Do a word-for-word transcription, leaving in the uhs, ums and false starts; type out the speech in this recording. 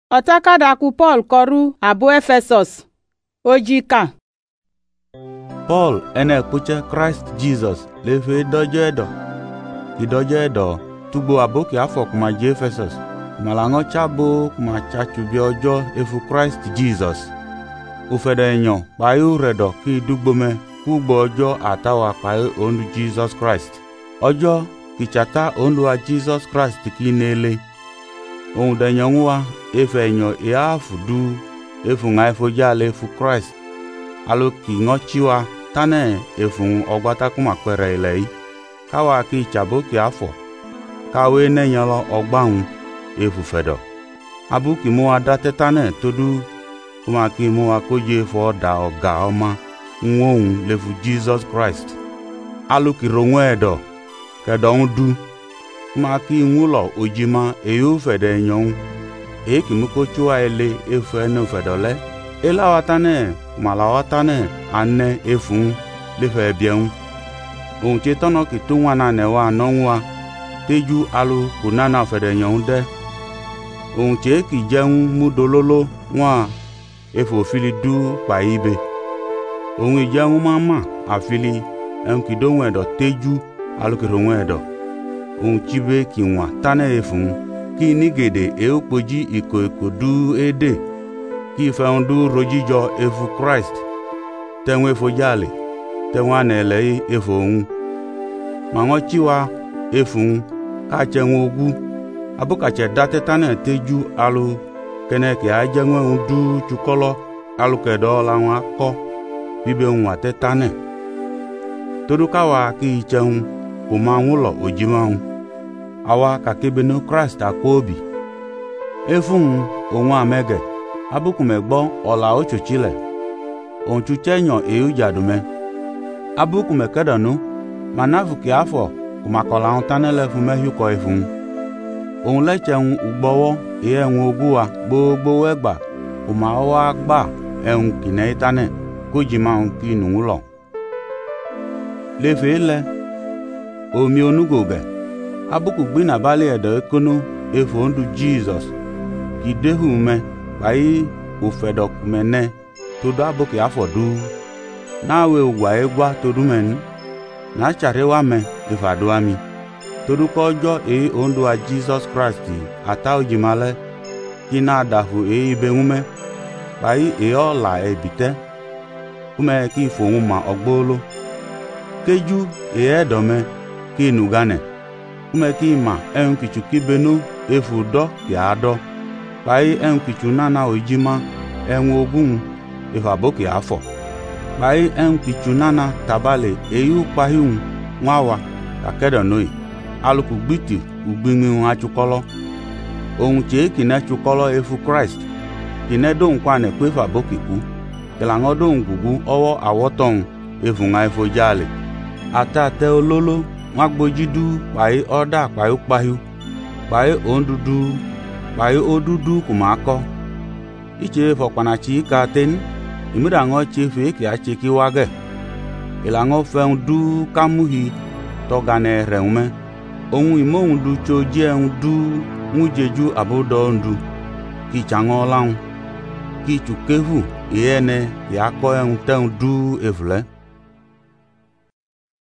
Otakadaku Paul koru abu Ephesus ojika. Paul ene kuche Christ Jesus lefe dojo edo. Ki dojo edo tubo aboki afọ kuma je Ephesus. Malango chabo kuma chachu bi ojo efu Christ Jesus. Ufede enyo bayu redo ki dugbome kugbo ojo atawa pae ondu Jesus Christ. Ojo ki chata ondu a Jesus Christ ki nele. Ohun denyo nwa efe enyo eafu du efu nga efo jale efu Christ. Alo ki ngochiwa tane efu ogbata kuma kwere ilei. Kawa ki chabo ki afọ. Kawe nenyolo ogbaun efu fedo. Abu ki mu adate tane todu kuma ki mu akoje fo da oga oma nwohun lefu Jesus Christ. Alo ki ronwe edo kedon du kuma ki nwulo ojima eyo fede nyon e ki muko chua ele efu ene fedole ela watane mala watane ane efu lefe bien on chetono ki tunwana ne wa nonwa teju alu kunana fede nyon de on che ki jeun mudololo wa efu fili du pa ibe on jeun mama afili en ki donwe do teju alu ki ronwe do un chibe ki nwa tane efun ki nigede e opoji iko iko du ede ki faundu rojijo efu Christ tenwe fojale tenwa nele efo un mango chiwa efun ka chenwo ogu abuka che date tane teju alu kene ke ajenwe undu chukolo alu kedo la nwa ko bibe nwa te tane todukawa ki chen kuma nwulo ojimaun awa kakebeno Christ akobi efun onwa amege abukume gbo ola ochuchile onchuchenyo eujadume abukume kedanu manavuki afọ kuma kola ontanele fun mehuko efun on lecheun ugbowo eyenwo oguwa gbogbo wegba kuma owa gba ehun kine itane kojimaun kinu ulo lefele omi onugoge abuku gbina bale edo ekono efo ndu Jesus ki dehu me bai ofedo kumene todo abuki afodu nawe ugwa egwa todo men na charewa me ifadu ami todo kojo e ondu a Jesus Christ ata ojimale kina dafu e ibehume bai e ola ebite kume ki fohun ogbolo keju e edome ki nugane kume ki ma en kichu kibenu efu do ki ado bai en kichu nana ojima en ogun ifaboki afọ bai en kichu nana tabale eyu pahun nwawa kakedo noi aluku gbiti ugbimi achukolo ohun che kine chukolo efu Christ kine do nkwa ne pe faboki ku kelango do ngugu owo awoton efu nga efo jale ata te ololo magbojidu pai oda pai upahu pai ondudu pai odudu kumako iche fokpanachi ka ten imirango chefe ki acheki wage ilango feundu kamuhi togane reume ohun imohundu choje undu mujeju abodo ndu ki chango laun ki chukevu yene yakọ ehun teundu evle